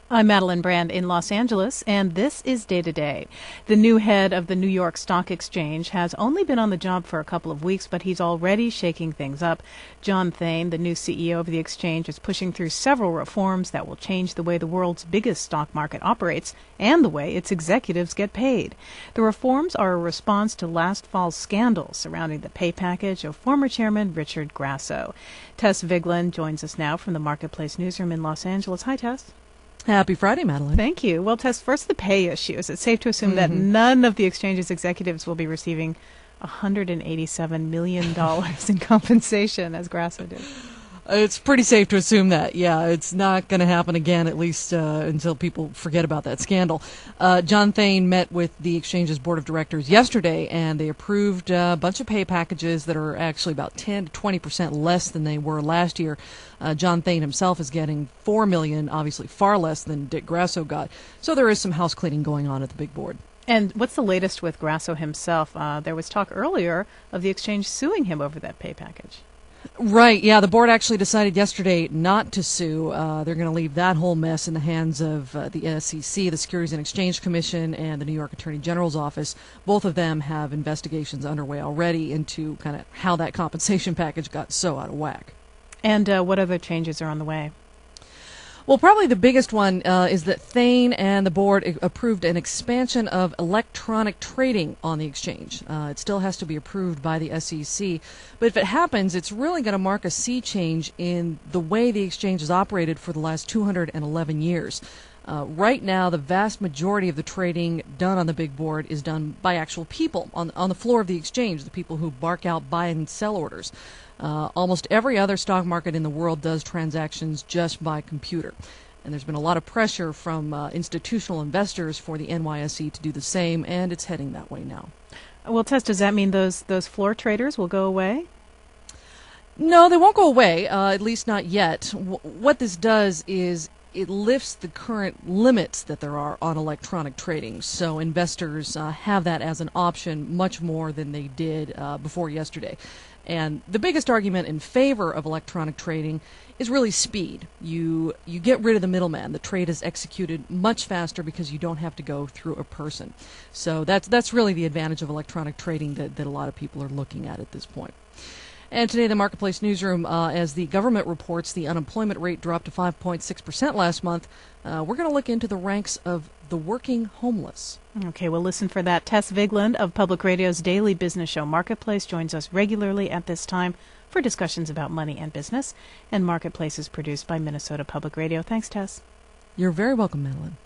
I'm Madeline Brand in Los Angeles, and this is Day to Day. The new head of the New York Stock Exchange has only been on the job for a couple of weeks, but he's already shaking things up. John Thain, the new CEO of the exchange, is pushing through several reforms that will change the way the world's biggest stock market operates and the way its executives get paid. The reforms are a response to last fall's scandal surrounding the pay package of former chairman Richard Grasso. Tess Vigeland joins us now from the Marketplace newsroom in Los Angeles. Hi, Tess. Happy Friday, Madeline. Thank you. Well, Tess, first the pay issue. Is it safe to assume that none of the exchange's executives will be receiving $187 million in compensation as Grasso did? It's pretty safe to assume that. Yeah, it's not going to happen again, at least until people forget about that scandal. John Thain met with the exchange's board of directors yesterday, and they approved a bunch of pay packages that are actually about 10 to 20% less than they were last year. John Thain himself is getting $4 million, obviously far less than Dick Grasso got. So there is some house cleaning going on at the big board. And what's the latest with Grasso himself? There was talk earlier of the exchange suing him over that pay package. Right, yeah, the board actually decided yesterday not to sue. They're going to leave that whole mess in the hands of the SEC, the Securities and Exchange Commission, and the New York Attorney General's office. Both of them have investigations underway already into kind of how that compensation package got so out of whack. And what other changes are on the way? Well, probably the biggest one is that Thain and the board approved an expansion of electronic trading on the exchange. It still has to be approved by the SEC, but if it happens, it's really going to mark a sea change in the way the exchange has operated for the last 211 years. Right now, the vast majority of the trading done on the big board is done by actual people on the floor of the exchange, the people who bark out buy and sell orders. Almost every other stock market in the world does transactions just by computer. And there's been a lot of pressure from institutional investors for the NYSE to do the same, and it's heading that way now. Well, Tess, does that mean those floor traders will go away? No, they won't go away, at least not yet. What this does is it lifts the current limits that there are on electronic trading. So investors have that as an option much more than they did before yesterday. And the biggest argument in favor of electronic trading is really speed. You get rid of the middleman. The trade is executed much faster because you don't have to go through a person. So that's really the advantage of electronic trading that a lot of people are looking at this point. And today, the Marketplace newsroom, as the government reports the unemployment rate dropped to 5.6% last month, we're going to look into the ranks of the working homeless. Okay, we'll listen for that. Tess Vigeland of Public Radio's daily business show Marketplace joins us regularly at this time for discussions about money and business. And Marketplace is produced by Minnesota Public Radio. Thanks, Tess. You're very welcome, Madeline.